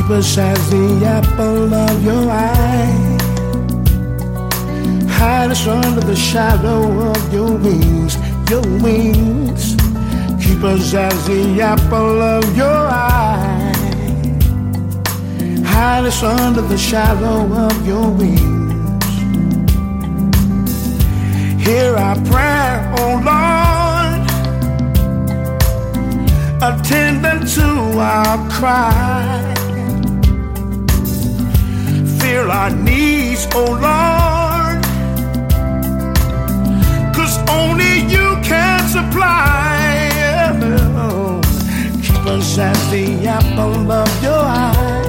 Keep us as the apple of your eye. Hide us under the shadow of your wings, your wings. Keep us as the apple of your eye. Hide us under the shadow of your wings. Hear our prayer, oh Lord, attending to our cry. Feel our needs, oh Lord, 'cause only you can supply. Keep us as the apple of your eye.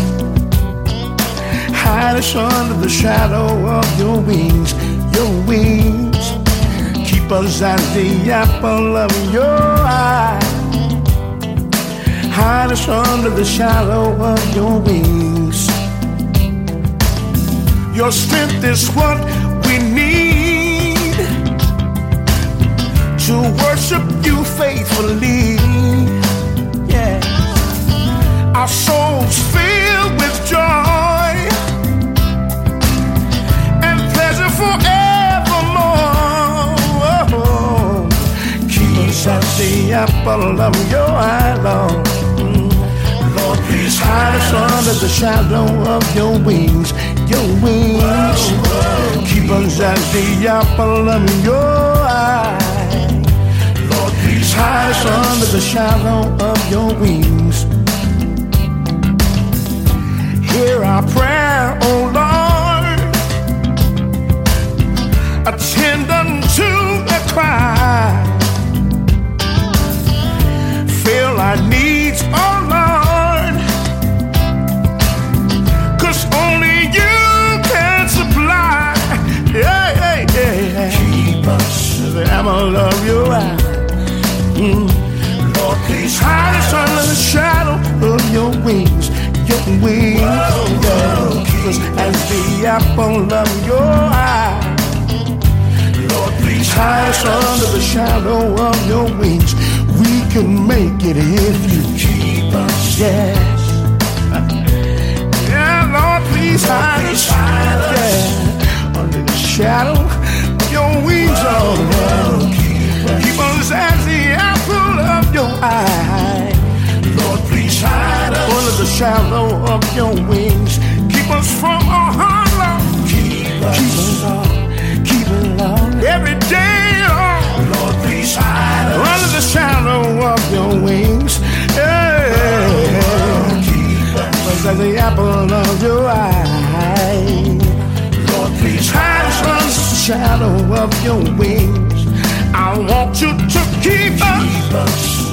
Hide us under the shadow of your wings, your wings. Keep us as the apple of your eye. Hide us under the shadow of your wings. Your strength is what we need to worship you faithfully. Yeah. Our souls filled with joy and pleasure forevermore. Keep us as the apple of your eye, Lord. Lord, please hide us under the shadow of your wings, your wings. Keep us as the apple of your eye. Lord, please hide us under the shadow of your wings. Hear our prayer, oh Lord, attend unto the cry. Fill our needs, oh Lord, 'cause only you can supply. Yeah, yeah, yeah. Keep us the apple of your eye. Lord, please hide us under the shadow of your wings, your wings. Keep us as the apple of your eye. Lord, please hide us under the shadow of your wings. We can make it if you keep us. Yes. Yeah, Lord, please hide us. Yeah. Under the shadow of your wings, oh Lord. Keep us as the apple of your eye. Lord, please hide us under the shadow of your wings. Keep us from all harm, Lord. Keep us, Lord. Keep us, Lord. Every day, Lord. Lord, please hide us under the shadow of your wings. Yeah. Keep us as the apple of your eye. Lord, please hide us under the shadow of your wings. I want you to keep us.